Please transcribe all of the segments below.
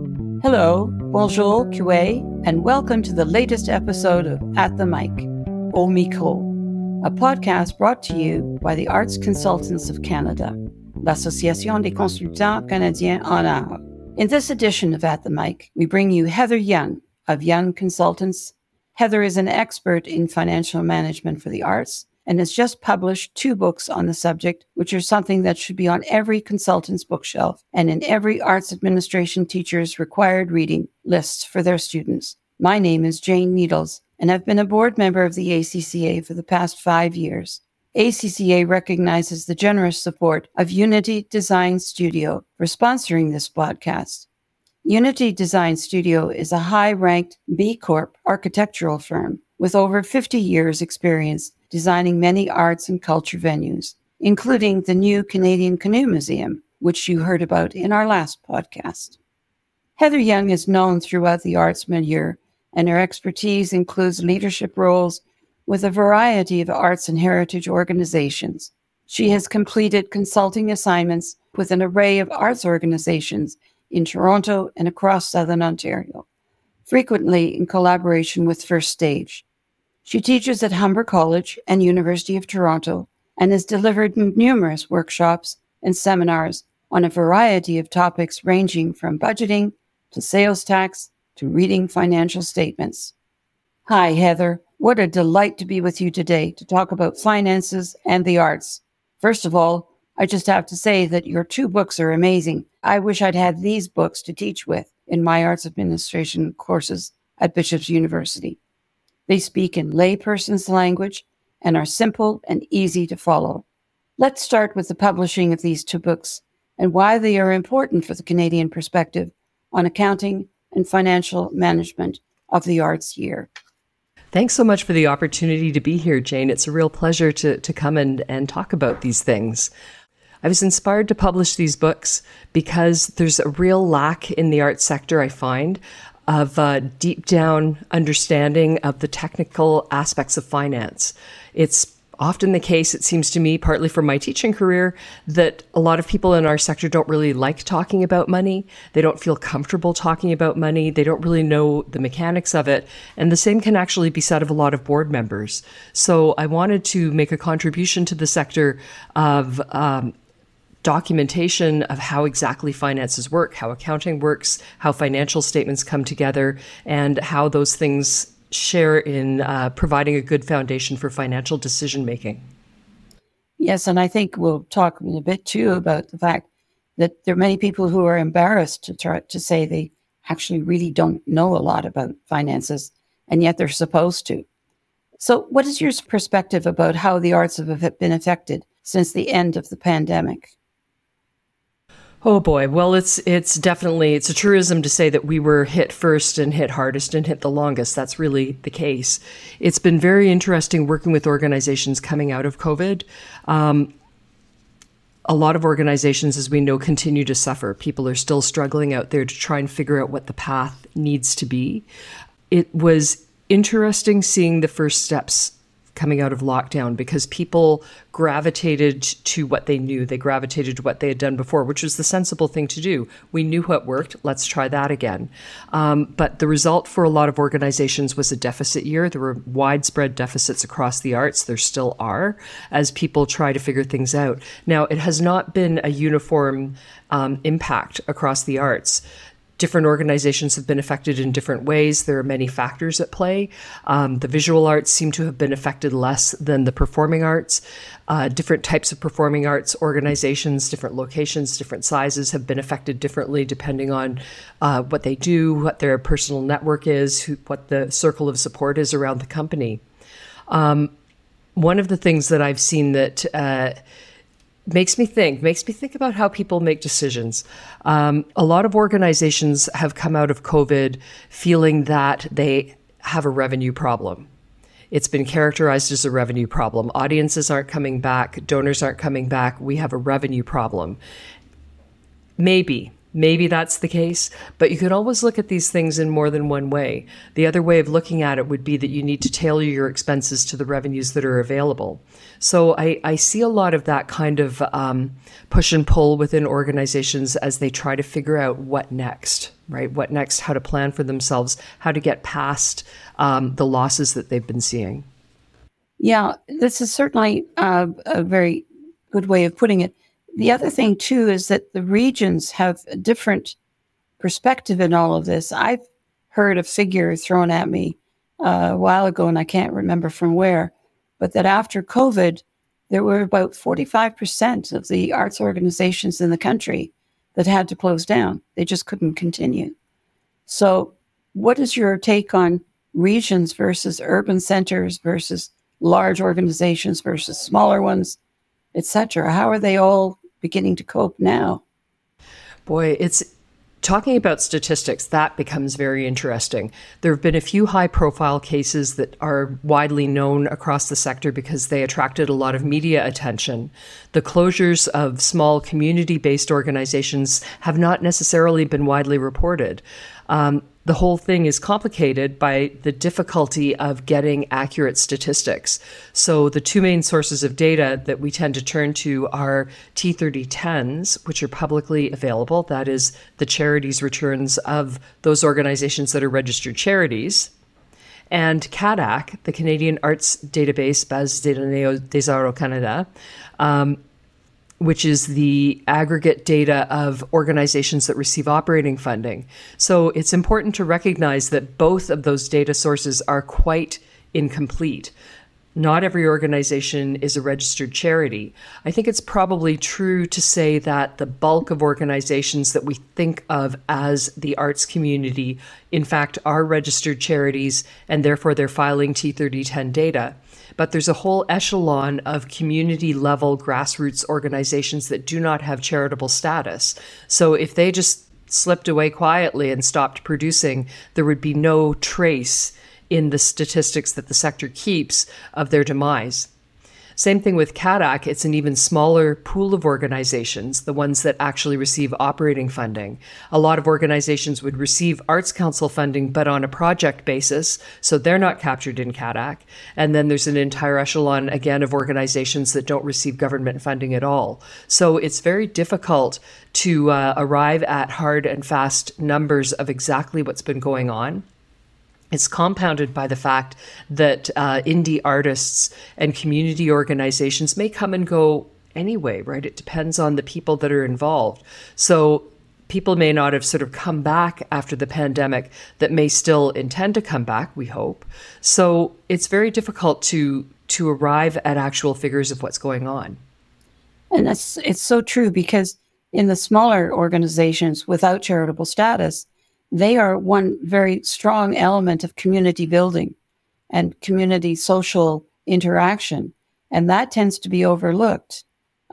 Hello, bonjour, Kuei, and welcome to the latest episode of At the Mic, Au Micro, a podcast brought to you by the Arts Consultants of Canada, l'Association des Consultants Canadiens en Art. In this edition of At the Mic, we bring you Heather Young of Young Consultants. Heather is an expert in financial management for the arts and has just published 2 books on the subject, which are something that should be on every consultant's bookshelf and in every arts administration teacher's required reading lists for their students. My name is Jane Needles, and I've been a board member of the ACCA for the past 5 years. ACCA recognizes the generous support of Unity Design Studio for sponsoring this podcast. Unity Design Studio is a high-ranked B Corp architectural firm with over 50 years' experience designing many arts and culture venues, including the new Canadian Canoe Museum, which you heard about in our last podcast. Heather Young is known throughout the arts milieu, and her expertise includes leadership roles with a variety of arts and heritage organizations. She has completed consulting assignments with an array of arts organizations in Toronto and across Southern Ontario, frequently in collaboration with First Stage. She teaches at Humber College and University of Toronto and has delivered numerous workshops and seminars on a variety of topics ranging from budgeting to sales tax to reading financial statements. Hi, Heather. What a delight to be with you today to talk about finances and the arts. First of all, I just have to say that your 2 books are amazing. I wish I'd had these books to teach with in my arts administration courses at Bishop's University. They speak in layperson's language and are simple and easy to follow. Let's start with the publishing of these 2 books and why they are important for the Canadian perspective on accounting and financial management of the arts year. Thanks so much for the opportunity to be here, Jane. It's a real pleasure to come and talk about these things. I was inspired to publish these books because there's a real lack in the arts sector, I find, of deep down understanding of the technical aspects of finance. It's often the case, it seems to me, partly from my teaching career, that a lot of people in our sector don't really like talking about money. They don't feel comfortable talking about money. They don't really know the mechanics of it. And the same can actually be said of a lot of board members. So I wanted to make a contribution to the sector of documentation of how exactly finances work, how accounting works, how financial statements come together, and how those things share in providing a good foundation for financial decision-making. Yes, and I think we'll talk a bit too about the fact that there are many people who are embarrassed to try to say they actually really don't know a lot about finances, and yet they're supposed to. So what is your perspective about how the arts have been affected since the end of the pandemic? Oh boy. Well, it's a truism to say that we were hit first and hit hardest and hit the longest. That's really the case. It's been very interesting working with organizations coming out of COVID. A lot of organizations, as we know, continue to suffer. People are still struggling out there to try and figure out what the path needs to be. It was interesting seeing the first steps coming out of lockdown because people gravitated to what they knew. They gravitated to what they had done before, which was the sensible thing to do. We knew what worked. Let's try that again. But the result for a lot of organizations was a deficit year. There were widespread deficits across the arts. There still are, as people try to figure things out. Now, it has not been a uniform impact across the arts. Different organizations have been affected in different ways. There are many factors at play. The visual arts seem to have been affected less than the performing arts. Different types of performing arts organizations, different locations, different sizes have been affected differently depending on what they do, what their personal network is, what the circle of support is around the company. One of the things that I've seen that makes me think about how people make decisions. A lot of organizations have come out of COVID feeling that they have a revenue problem. It's been characterized as a revenue problem. Audiences aren't coming back. Donors aren't coming back. We have a revenue problem. Maybe. Maybe that's the case, but you can always look at these things in more than one way. The other way of looking at it would be that you need to tailor your expenses to the revenues that are available. So I see a lot of that kind of push and pull within organizations as they try to figure out what next, right? What next, how to plan for themselves, how to get past the losses that they've been seeing. Yeah, this is certainly a very good way of putting it. The other thing, too, is that the regions have a different perspective in all of this. I've heard a figure thrown at me a while ago, and I can't remember from where, but that after COVID, there were about 45% of the arts organizations in the country that had to close down. They just couldn't continue. So what is your take on regions versus urban centers versus large organizations versus smaller ones, etc.? How are they all beginning to cope now? Boy, it's talking about statistics, that becomes very interesting. There have been a few high-profile cases that are widely known across the sector because they attracted a lot of media attention. The closures of small community-based organizations have not necessarily been widely reported. The whole thing is complicated by the difficulty of getting accurate statistics. So the two main sources of data that we tend to turn to are T3010s, which are publicly available. That is the charities' returns of those organizations that are registered charities. And CADAC, the Canadian Arts Database, Base de données des arts au Canada, which is the aggregate data of organizations that receive operating funding. So it's important to recognize that both of those data sources are quite incomplete. Not every organization is a registered charity. I think it's probably true to say that the bulk of organizations that we think of as the arts community, in fact, are registered charities, and therefore they're filing T3010 data. But there's a whole echelon of community-level grassroots organizations that do not have charitable status. So if they just slipped away quietly and stopped producing, there would be no trace in the statistics that the sector keeps of their demise. Same thing with CADAC. It's an even smaller pool of organizations, the ones that actually receive operating funding. A lot of organizations would receive Arts Council funding, but on a project basis, so they're not captured in CADAC. And then there's an entire echelon, again, of organizations that don't receive government funding at all. So it's very difficult to arrive at hard and fast numbers of exactly what's been going on. It's compounded by the fact that indie artists and community organizations may come and go anyway, right? It depends on the people that are involved. So people may not have sort of come back after the pandemic that may still intend to come back, we hope. So it's very difficult to arrive at actual figures of what's going on. And it's so true, because in the smaller organizations without charitable status, they are one very strong element of community building and community social interaction. And that tends to be overlooked,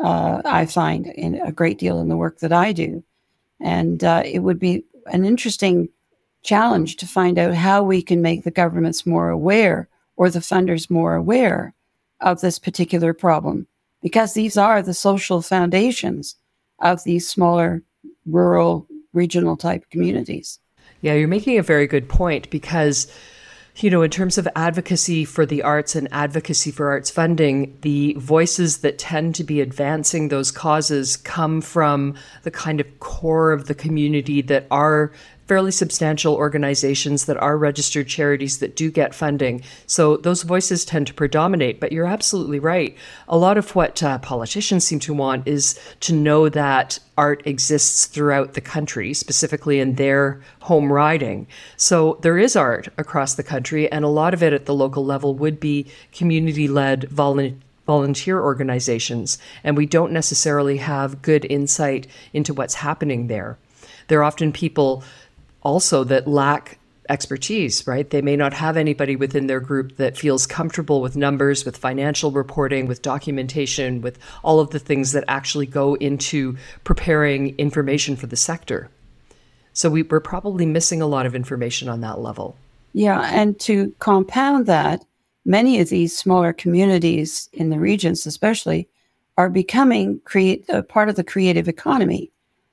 I find, in a great deal in the work that I do. And it would be an interesting challenge to find out how we can make the governments more aware, or the funders more aware of this particular problem, because these are the social foundations of these smaller, rural, regional type communities. Yeah, you're making a very good point, because, you know, in terms of advocacy for the arts and advocacy for arts funding, the voices that tend to be advancing those causes come from the kind of core of the community that are fairly substantial organizations, that are registered charities that do get funding. So those voices tend to predominate. But you're absolutely right. A lot of what politicians seem to want is to know that art exists throughout the country, specifically in their home riding. So there is art across the country, and a lot of it at the local level would be community-led volunteer organizations. And we don't necessarily have good insight into what's happening there. There are often people also that lack expertise, right? They may not have anybody within their group that feels comfortable with numbers, with financial reporting, with documentation, with all of the things that actually go into preparing information for the sector. So we're probably missing a lot of information on that level. Yeah, and to compound that, many of these smaller communities in the regions especially are becoming part of the creative economy.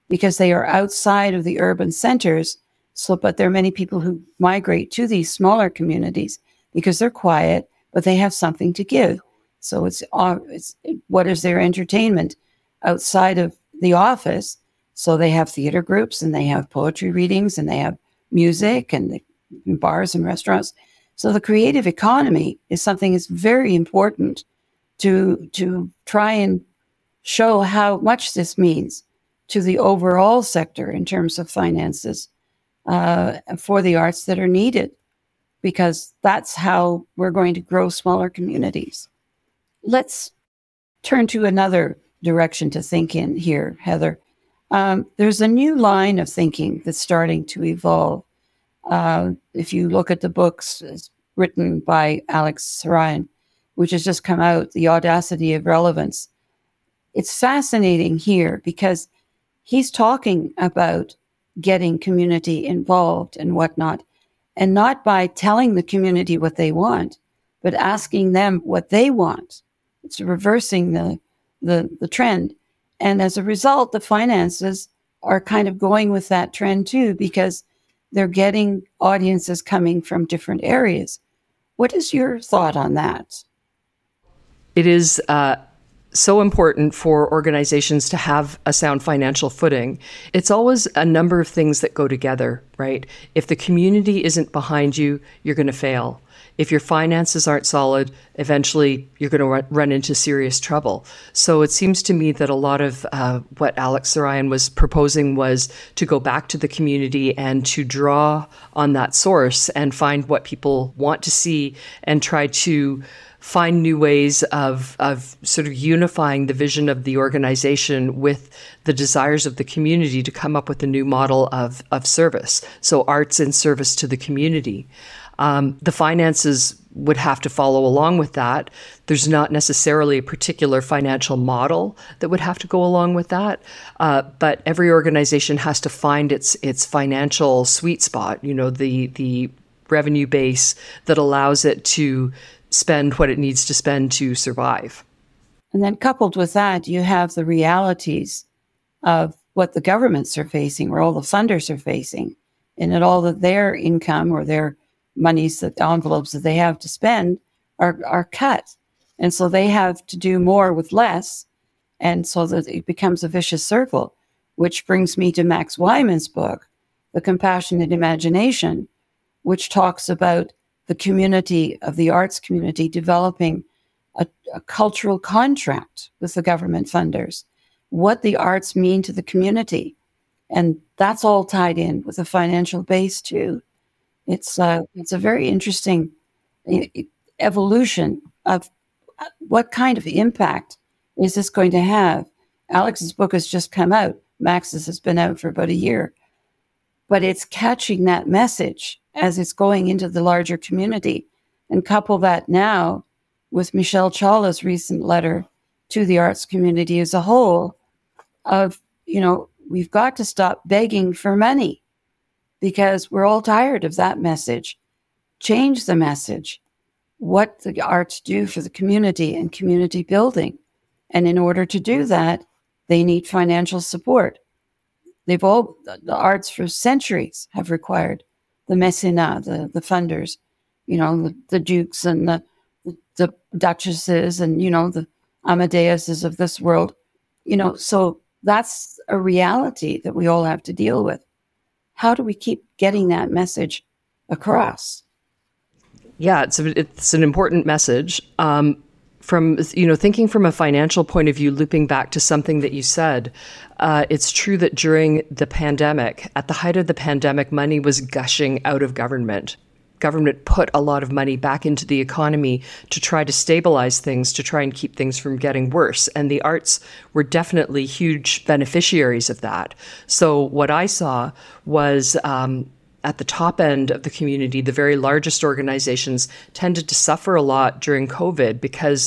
because they are outside of the urban centers. So, but there are many people who migrate to these smaller communities because they're quiet, but they have something to give. So it's what is their entertainment outside of the office? So they have theater groups and they have poetry readings and they have music and bars and restaurants. So the creative economy is something that's very important to try and show how much this means to the overall sector in terms of finances for the arts that are needed, because that's how we're going to grow smaller communities. Let's turn to another direction to think in here, Heather. There's a new line of thinking that's starting to evolve. If you look at the books written by Alex Sarayan, which has just come out, The Audacity of Relevance, it's fascinating here because he's talking about getting community involved and whatnot, and not by telling the community what they want, but asking them what they want. It's reversing the trend. And as a result, the finances are kind of going with that trend too, because they're getting audiences coming from different areas. What is your thought on that? It is so important for organizations to have a sound financial footing. It's always a number of things that go together, right? If the community isn't behind you, you're going to fail. If your finances aren't solid, eventually you're going to run into serious trouble. So it seems to me that a lot of what Alex Sarayan was proposing was to go back to the community and to draw on that source and find what people want to see and try to find new ways of sort of unifying the vision of the organization with the desires of the community to come up with a new model of service. So arts in service to the community. The finances would have to follow along with that. There's not necessarily a particular financial model that would have to go along with that. But every organization has to find its financial sweet spot, the revenue base that allows it to spend what it needs to spend to survive. And then coupled with that, you have the realities of what the governments are facing, or all the funders are facing, and that all of their income or their monies, the envelopes that they have to spend are cut. And so they have to do more with less. And so that it becomes a vicious circle, which brings me to Max Wyman's book, The Compassionate Imagination, which talks about the community of the arts community developing a cultural contract with the government funders, what the arts mean to the community. And that's all tied in with a financial base too. It's a very interesting evolution of what kind of impact is this going to have. Alex's book has just come out. Max's has been out for about a year. But it's catching that message as it's going into the larger community. And couple that now with Michelle Chawla's recent letter to the arts community as a whole of, we've got to stop begging for money because we're all tired of that message. Change the message. What the arts do for the community and community building. And in order to do that, they need financial support. The arts for centuries have required the mecenat, the funders, the dukes and the duchesses and, the Amadeuses of this world, so that's a reality that we all have to deal with. How do we keep getting that message across? Yeah, it's an important message. From thinking from a financial point of view, looping back to something that you said, it's true that during the pandemic, at the height of the pandemic, money was gushing out of government. Government put a lot of money back into the economy to try to stabilize things, to try and keep things from getting worse. And the arts were definitely huge beneficiaries of that. So what I saw was at the top end of the community, the very largest organizations tended to suffer a lot during COVID because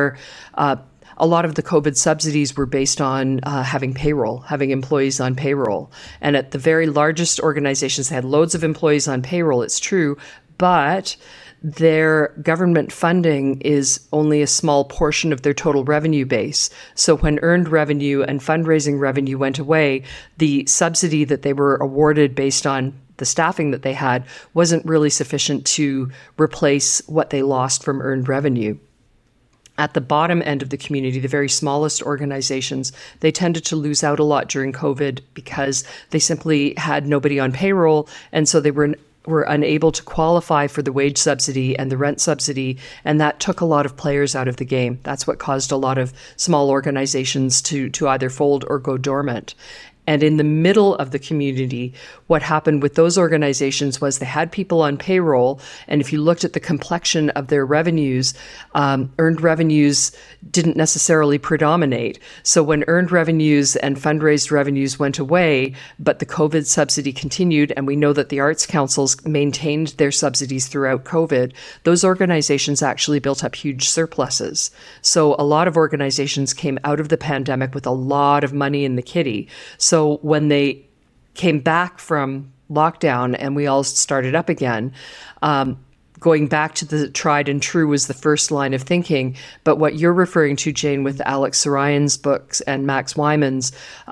a lot of the COVID subsidies were based on having employees on payroll. And at the very largest organizations, they had loads of employees on payroll, it's true, but their government funding is only a small portion of their total revenue base. So when earned revenue and fundraising revenue went away, the subsidy that they were awarded based on the staffing that they had wasn't really sufficient to replace what they lost from earned revenue. At the bottom end of the community, the very smallest organizations, they tended to lose out a lot during COVID because they simply had nobody on payroll, and so they were unable to qualify for the wage subsidy and the rent subsidy, and that took a lot of players out of the game. That's what caused a lot of small organizations to either fold or go dormant. And in the middle of the community, what happened with those organizations was they had people on payroll. And if you looked at the complexion of their revenues, earned revenues didn't necessarily predominate. So when earned revenues and fundraised revenues went away, but the COVID subsidy continued, and we know that the arts councils maintained their subsidies throughout COVID, those organizations actually built up huge surpluses. So a lot of organizations came out of the pandemic with a lot of money in the kitty. So when they came back from lockdown and we all started up again, going back to the tried and true was the first line of thinking. But what you're referring to, Jane, with Alex Sarayan's books and Max Wyman's,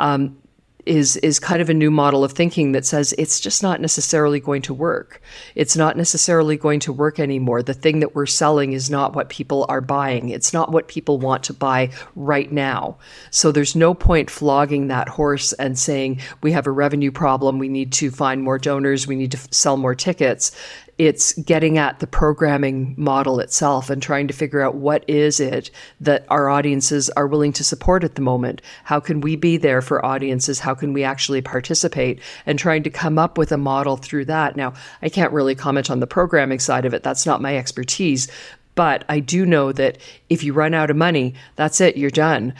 is kind of a new model of thinking that says it's just not necessarily going to work. It's not necessarily going to work anymore. The thing that we're selling is not what people are buying. It's not what people want to buy right now. So there's no point flogging that horse and saying we have a revenue problem, we need to find more donors, we need to sell more tickets. It's getting at the programming model itself and trying to figure out what is it that our audiences are willing to support at the moment. How can we be there for audiences? How can we actually participate? And trying to come up with a model through that. Now, I can't really comment on the programming side of it. That's not my expertise. But I do know that if you run out of money, that's it, you're done.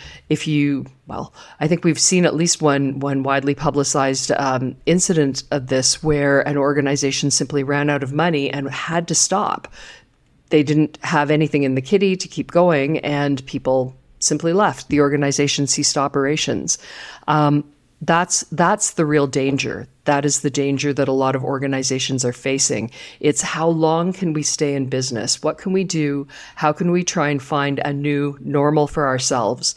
I think we've seen at least one widely publicized incident of this where an organization simply ran out of money and had to stop. They didn't have anything in the kitty to keep going, and people simply left. The organization ceased operations. That's the real danger. That is the danger that a lot of organizations are facing. It's how long can we stay in business? What can we do? How can we try and find a new normal for ourselves?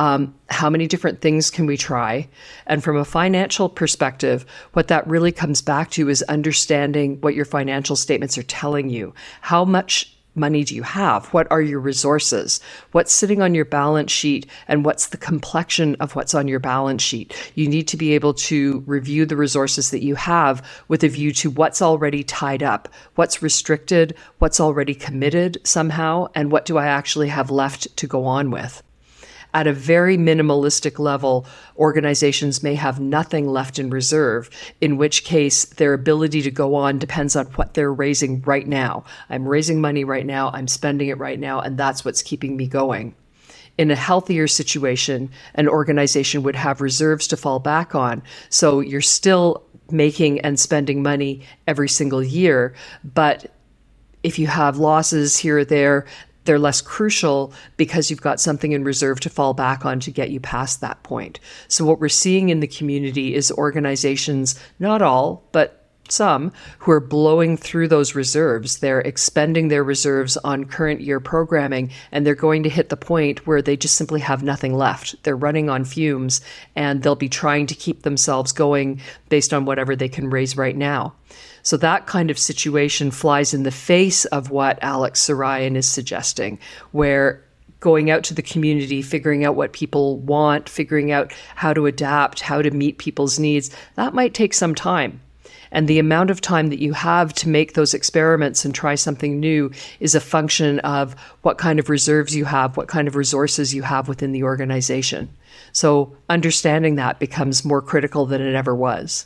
How many different things can we try? And from a financial perspective, what that really comes back to is understanding what your financial statements are telling you. How much money do you have? What are your resources? What's sitting on your balance sheet, and what's the complexion of what's on your balance sheet? You need to be able to review the resources that you have with a view to what's already tied up, what's restricted, what's already committed somehow, and what do I actually have left to go on with. At a very minimalistic level, organizations may have nothing left in reserve, in which case their ability to go on depends on what they're raising right now. I'm raising money right now, I'm spending it right now, and that's what's keeping me going. In a healthier situation, an organization would have reserves to fall back on. So you're still making and spending money every single year, but if you have losses here or there, they're less crucial because you've got something in reserve to fall back on to get you past that point. So what we're seeing in the community is organizations, not all, but some, who are blowing through those reserves. They're expending their reserves on current year programming, and they're going to hit the point where they just simply have nothing left. They're running on fumes, and they'll be trying to keep themselves going based on whatever they can raise right now. So that kind of situation flies in the face of what Alex Sarayan is suggesting, where going out to the community, figuring out what people want, figuring out how to adapt, how to meet people's needs, that might take some time. And the amount of time that you have to make those experiments and try something new is a function of what kind of reserves you have, what kind of resources you have within the organization. So understanding that becomes more critical than it ever was.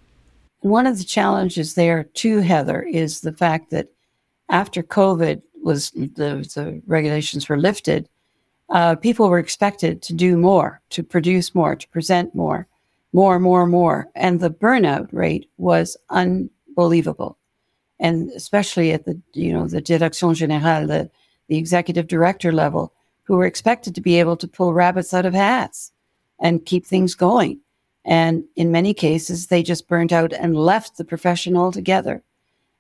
One of the challenges there too, Heather, is the fact that after COVID the regulations were lifted, people were expected to do more, to produce more, to present more. And the burnout rate was unbelievable. And especially at the Direction Générale, the executive director level, who were expected to be able to pull rabbits out of hats and keep things going. And in many cases, they just burnt out and left the profession altogether. And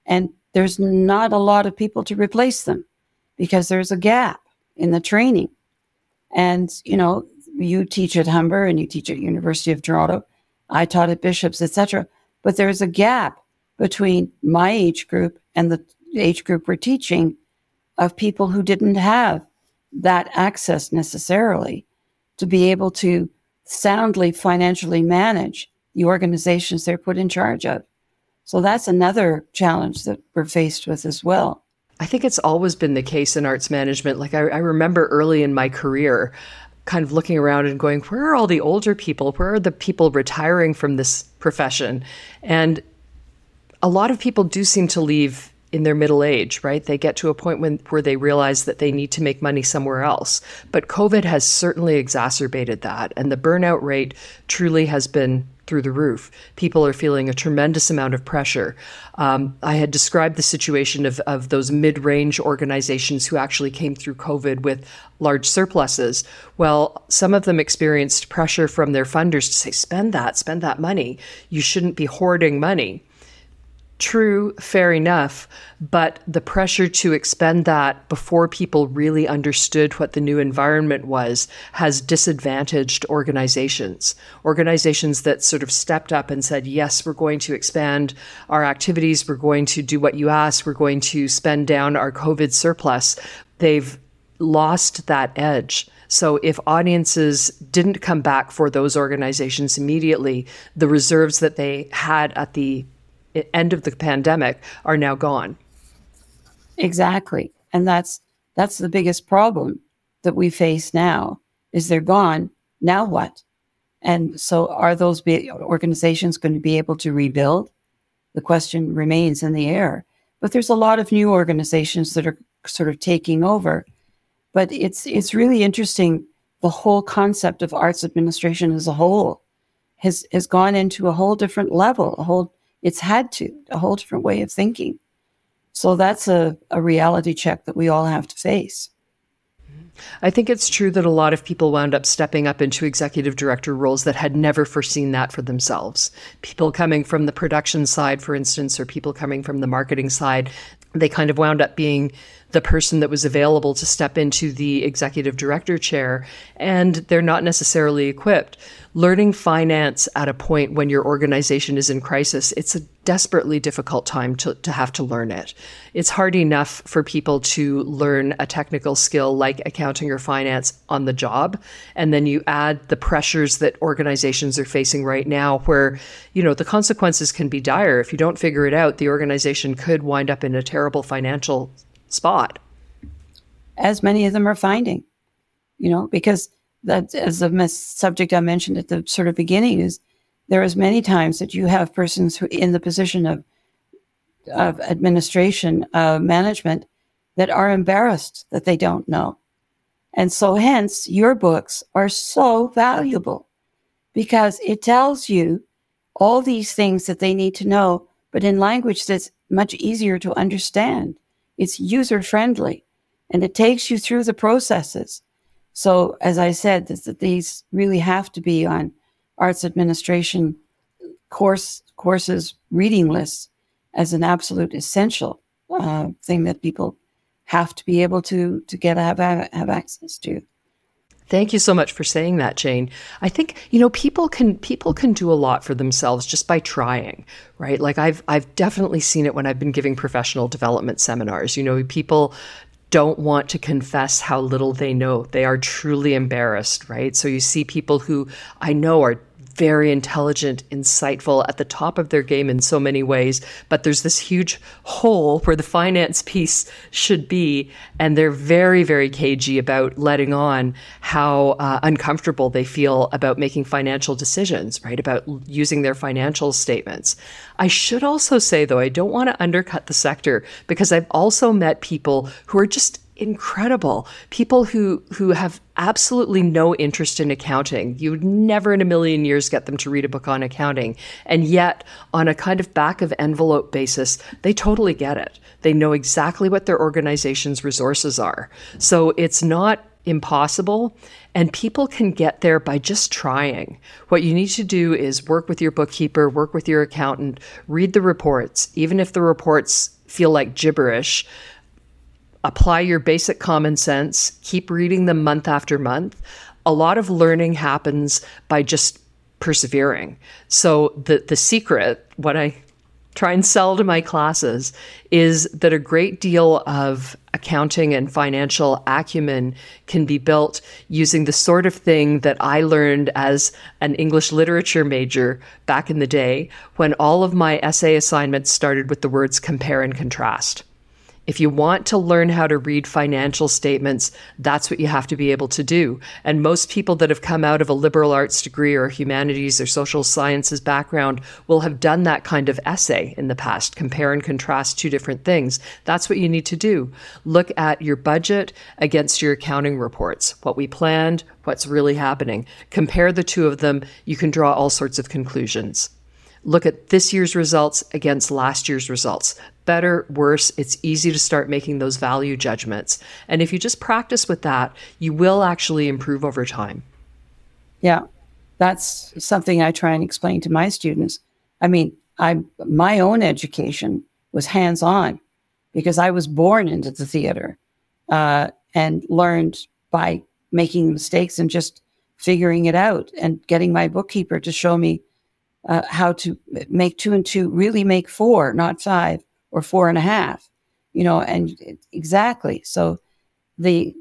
there's not a lot of people to replace them because there's a gap in the training. And, you teach at Humber and you teach at University of Toronto. I taught at Bishops, etc. But there's a gap between my age group and the age group we're teaching of people who didn't have that access necessarily to be able to soundly financially manage the organizations they're put in charge of. So that's another challenge that we're faced with as well. I think it's always been the case in arts management. Like I remember early in my career, kind of looking around and going, where are all the older people? Where are the people retiring from this profession? And a lot of people do seem to leave in their middle age, right? They get to a point where they realize that they need to make money somewhere else. But COVID has certainly exacerbated that. And the burnout rate truly has been through the roof. People are feeling a tremendous amount of pressure. I had described the situation of those mid-range organizations who actually came through COVID with large surpluses. Well, some of them experienced pressure from their funders to say, spend that money. You shouldn't be hoarding money. True, fair enough, but the pressure to expend that before people really understood what the new environment was has disadvantaged organizations that sort of stepped up and said, yes, we're going to expand our activities, we're going to do what you asked, we're going to spend down our COVID surplus. They've lost that edge. So if audiences didn't come back for those organizations immediately, the reserves that they had at the end of the pandemic are now gone. Exactly. And that's the biggest problem that we face now is they're gone. Now what? And so are those organizations going to be able to rebuild? The question remains in the air. But there's a lot of new organizations that are sort of taking over. But it's really interesting. The whole concept of arts administration as a whole has gone into a whole different level, it's had a whole different way of thinking. So that's a reality check that we all have to face. I think it's true that a lot of people wound up stepping up into executive director roles that had never foreseen that for themselves. People coming from the production side, for instance, or people coming from the marketing side, they kind of wound up being the person that was available to step into the executive director chair, and they're not necessarily equipped. Learning finance at a point when your organization is in crisis, it's a desperately difficult time to have to learn it. It's hard enough for people to learn a technical skill like accounting or finance on the job, and then you add the pressures that organizations are facing right now where, the consequences can be dire. If you don't figure it out, the organization could wind up in a terrible financial spot. As many of them are finding, because that, as the subject I mentioned at the sort of beginning, is there is many times that you have persons who in the position of administration, management, that are embarrassed that they don't know. And so hence your books are so valuable because it tells you all these things that they need to know, but in language that's much easier to understand. It's user-friendly, and it takes you through the processes. So, as I said, that these really have to be on arts administration courses, reading lists as an absolute essential thing that people have to be able to have access to. Thank you so much for saying that, Jane. I think, people can do a lot for themselves just by trying, right? Like I've definitely seen it when I've been giving professional development seminars. People don't want to confess how little they know. They are truly embarrassed, right? So you see people who I know are very intelligent, insightful, at the top of their game in so many ways, but there's this huge hole where the finance piece should be, and they're very, very cagey about letting on how uncomfortable they feel about making financial decisions, right? About using their financial statements. I should also say, though, I don't want to undercut the sector because I've also met people who are just incredible. People who have absolutely no interest in accounting. You would never in a million years get them to read a book on accounting. And yet, on a kind of back of envelope basis, they totally get it. They know exactly what their organization's resources are. So it's not impossible, and people can get there by just trying. What you need to do is work with your bookkeeper, work with your accountant, read the reports, even if the reports feel like gibberish. Apply your basic common sense, keep reading them month after month. A lot of learning happens by just persevering. So the secret, what I try and sell to my classes, is that a great deal of accounting and financial acumen can be built using the sort of thing that I learned as an English literature major back in the day, when all of my essay assignments started with the words compare and contrast. If you want to learn how to read financial statements, that's what you have to be able to do. And most people that have come out of a liberal arts degree or humanities or social sciences background will have done that kind of essay in the past. Compare and contrast two different things. That's what you need to do. Look at your budget against your accounting reports, what we planned, what's really happening. Compare the two of them. You can draw all sorts of conclusions. Look at this year's results against last year's results. Better, worse, it's easy to start making those value judgments. And if you just practice with that, you will actually improve over time. Yeah, that's something I try and explain to my students. I mean, my own education was hands-on because I was born into the theater and learned by making mistakes and just figuring it out and getting my bookkeeper to show me how to make 2 and 2 really make 4, not 5 or 4.5, and exactly. So the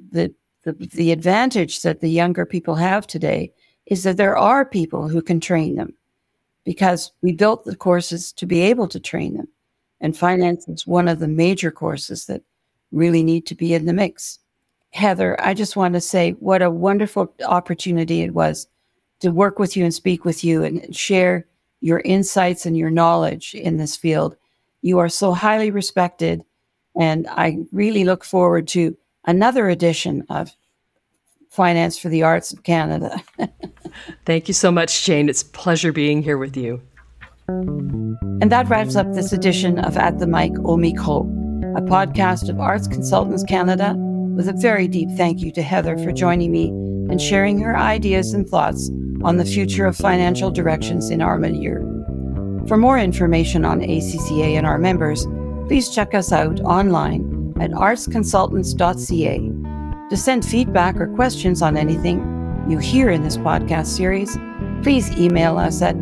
advantage that the younger people have today is that there are people who can train them because we built the courses to be able to train them. And finance is one of the major courses that really need to be in the mix. Heather, I just want to say what a wonderful opportunity it was to work with you and speak with you and share your insights and your knowledge in this field. You are so highly respected, and I really look forward to another edition of Finance for the Arts of Canada. Thank you so much, Jane. It's a pleasure being here with you. And that wraps up this edition of At the Mic au Micro, a podcast of Arts Consultants Canada, with a very deep thank you to Heather for joining me and sharing her ideas and thoughts on the future of financial directions in our milieu. For more information on ACCA and our members, please check us out online at artsconsultants.ca. To send feedback or questions on anything you hear in this podcast series, please email us at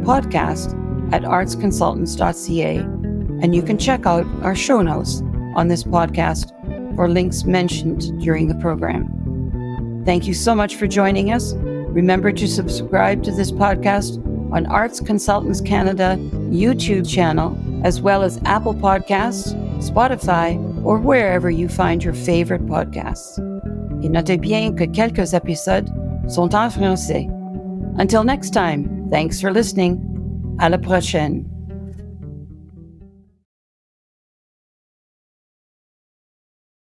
podcast@artsconsultants.ca, and you can check out our show notes on this podcast for links mentioned during the program. Thank you so much for joining us. Remember to subscribe to this podcast on Arts Consultants Canada YouTube channel, as well as Apple Podcasts, Spotify, or wherever you find your favorite podcasts. Et notez bien que quelques épisodes sont en français. Until next time, thanks for listening. À la prochaine.